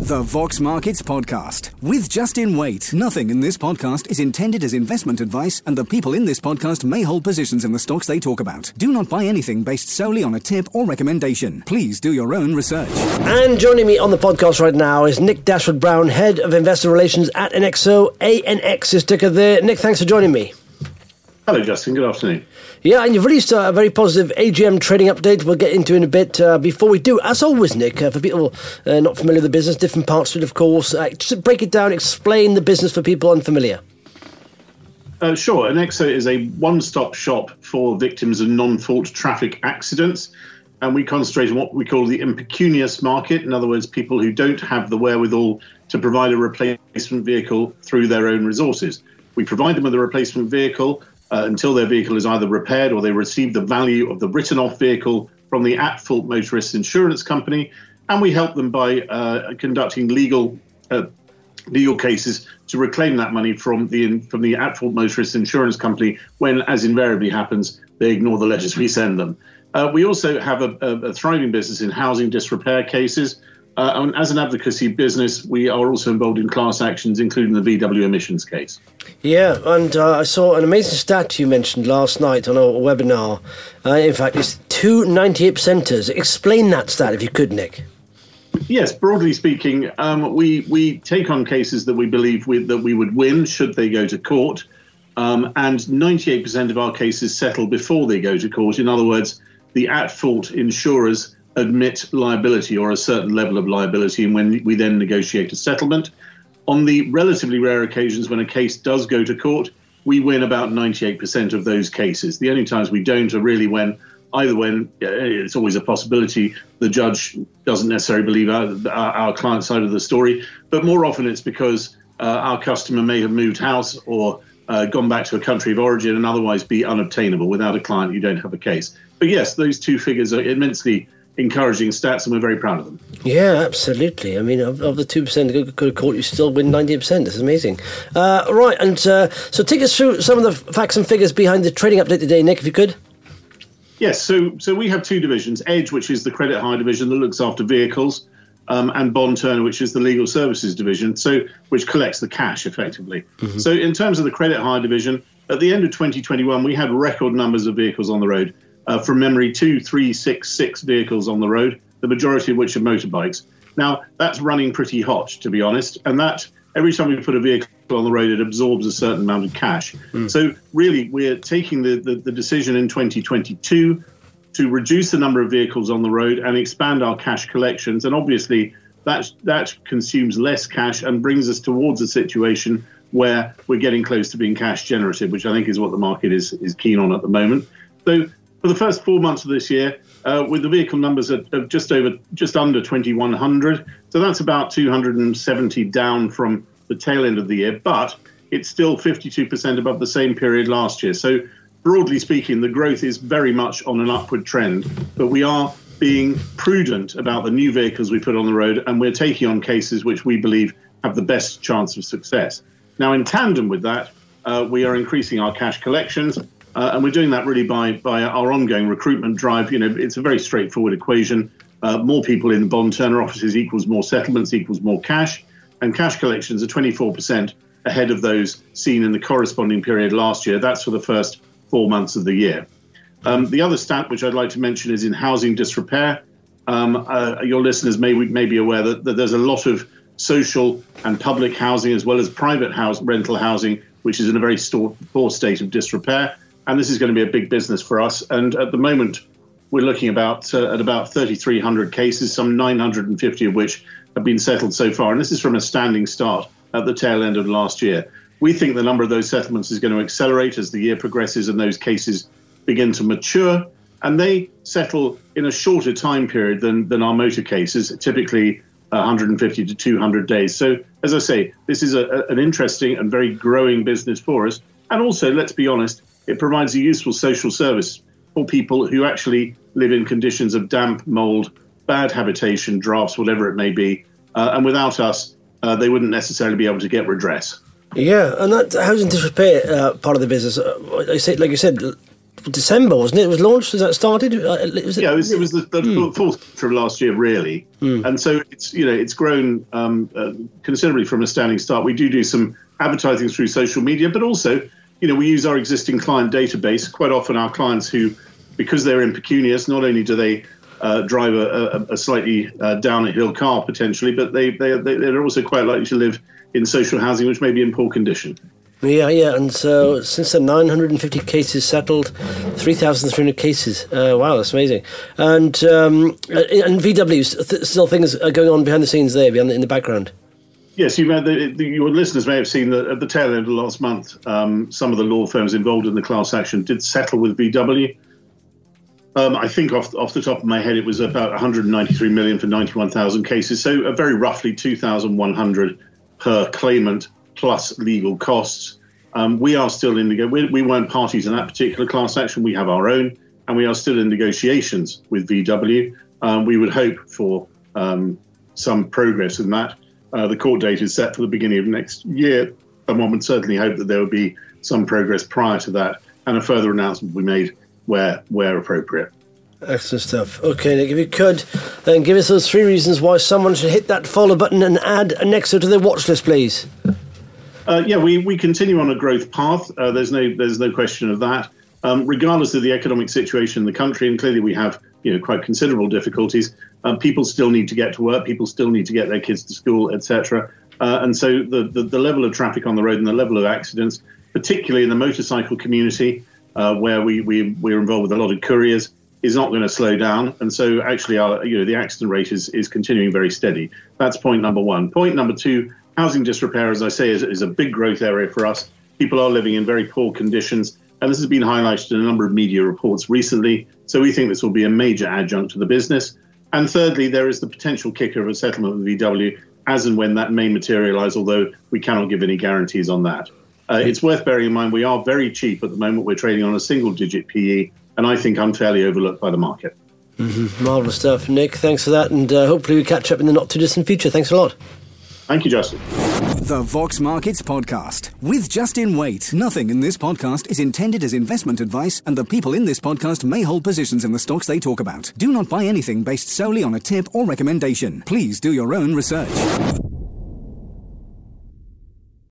The Vox Markets Podcast with Justin Waite. Nothing in this podcast is intended as investment advice, and the people in this podcast may hold positions in the stocks they talk about. Do not buy anything based solely on a tip or recommendation. Please do your own research. And joining me on the podcast right now is Nick Dashwood-Brown, Head of Investor Relations at NXO. ANX is ticker there. Nick, thanks for joining me. Hello, Justin. Good afternoon. Yeah, and you've released a very positive AGM trading update we'll get into in a bit. Before we do, as always, Nick, for people not familiar with the business, different parts of it, of course, just break it down, explain the business for people unfamiliar. Sure. NXO is a one-stop shop for victims of non-fault traffic accidents, and we concentrate on what we call the impecunious market. In other words, people who don't have the wherewithal to provide a replacement vehicle through their own resources. We provide them with a replacement vehicle until their vehicle is either repaired or they receive the value of the written-off vehicle from the at-fault motorist insurance company, and we help them by conducting legal cases to reclaim that money from the at-fault motorist insurance company when, as invariably happens, they ignore the letters we send them. We also have a thriving business in housing disrepair cases. And as an advocacy business, we are also involved in class actions, including the VW emissions case. Yeah, and I saw an amazing stat you mentioned last night on a webinar. In fact, it's 2 98%ers. Explain that stat if you could, Nick. Yes, broadly speaking, we take on cases that we believe that we would win should they go to court. And 98% of our cases settle before they go to court. In other words, the at-fault insurers admit liability or a certain level of liability, and when we then negotiate a settlement. On the relatively rare occasions when a case does go to court, we win about 98% of those cases. The only times we don't are really when it's always a possibility the judge doesn't necessarily believe our client's side of the story, but more often it's because our customer may have moved house or gone back to a country of origin and otherwise be unobtainable. Without a client, you don't have a case. But yes, those two figures are immensely encouraging stats, and we're very proud of them. Yeah, absolutely. I mean, of the 2% that go to court, you still win 98%. That's amazing. Right, and so take us through some of the facts and figures behind the trading update today, Nick, if you could. Yes, so we have two divisions, Edge, which is the credit hire division that looks after vehicles, and Bond Turner, which is the legal services division, which collects the cash effectively. Mm-hmm. So in terms of the credit hire division, at the end of 2021, we had record numbers of vehicles on the road. From memory, 2,366 vehicles on the road, the majority of which are motorbikes. Now, that's running pretty hot, to be honest, and that every time we put a vehicle on the road, it absorbs a certain amount of cash. So really, we're taking the decision in 2022 to reduce the number of vehicles on the road and expand our cash collections, and obviously that consumes less cash and brings us towards a situation where we're getting close to being cash generative, which I think is what the market is keen on at the moment. So for the first 4 months of this year, with the vehicle numbers of just under 2,100, so that's about 270 down from the tail end of the year, but it's still 52% above the same period last year. So broadly speaking, the growth is very much on an upward trend, but we are being prudent about the new vehicles we put on the road, and we're taking on cases which we believe have the best chance of success. Now, in tandem with that, we are increasing our cash collections. And we're doing that really by our ongoing recruitment drive. You know, it's a very straightforward equation. More people in Bond Turner offices equals more settlements equals more cash. And cash collections are 24% ahead of those seen in the corresponding period last year. That's for the first 4 months of the year. The other stat which I'd like to mention is in housing disrepair. Your listeners may be aware that there's a lot of social and public housing as well as private rental housing, which is in a very poor state of disrepair. And this is going to be a big business for us. And at the moment, we're looking at about 3,300 cases, some 950 of which have been settled so far. And this is from a standing start at the tail end of last year. We think the number of those settlements is going to accelerate as the year progresses and those cases begin to mature. And they settle in a shorter time period than our motor cases, typically 150 to 200 days. So, as I say, this is an interesting and very growing business for us. And also, let's be honest, it provides a useful social service for people who actually live in conditions of damp, mould, bad habitation, drafts, whatever it may be. And without us, they wouldn't necessarily be able to get redress. Yeah, and that housing disrepair part of the business, like you said, December, wasn't it? It was launched. Was that started? It was the fourth quarter of last year, really. And so it's grown considerably from a standing start. We do some advertising through social media, but also, we use our existing client database. Quite often, our clients who, because they're impecunious, not only do they drive a slightly down-hill car potentially, but they're also quite likely to live in social housing, which may be in poor condition. Yeah, and so since then, 950 cases settled, 3,300 cases. Wow, that's amazing. And VW, still things are going on behind the scenes there, in the background. Yes, your listeners may have seen that at the tail end of last month, some of the law firms involved in the class action did settle with VW. I think off the top of my head, it was about 193 million for 91,000 cases. So very roughly 2,100 per claimant plus legal costs. We are still in we weren't parties in that particular class action. We have our own, and we are still in negotiations with VW. We would hope for some progress in that. The court date is set for the beginning of next year, and one would certainly hope that there would be some progress prior to that, and a further announcement will be made where appropriate. Excellent stuff. Okay, Nick, if you could, then give us those 3 reasons why someone should hit that follow button and add an Nexo to their watch list, please. We continue on a growth path. There's no question of that. Regardless of the economic situation in the country, and clearly we have quite considerable difficulties. People still need to get to work. People still need to get their kids to school, etc. And so the level of traffic on the road and the level of accidents, particularly in the motorcycle community, where we're involved with a lot of couriers, is not going to slow down. And so actually the accident rate is continuing very steady. That's point number 1. Point number 2, housing disrepair, as I say, is a big growth area for us. People are living in very poor conditions, and this has been highlighted in a number of media reports recently. So we think this will be a major adjunct to the business. And thirdly, there is the potential kicker of a settlement with VW, as and when that may materialise, although we cannot give any guarantees on that. It's worth bearing in mind we are very cheap at the moment. We're trading on a single-digit PE, and I think unfairly overlooked by the market. Mm-hmm. Marvellous stuff. Nick, thanks for that, and hopefully we catch up in the not-too-distant future. Thanks a lot. Thank you, Justin. The Vox Markets Podcast with Justin Waite. Nothing in this podcast is intended as investment advice, and the people in this podcast may hold positions in the stocks they talk about. Do not buy anything based solely on a tip or recommendation. Please do your own research.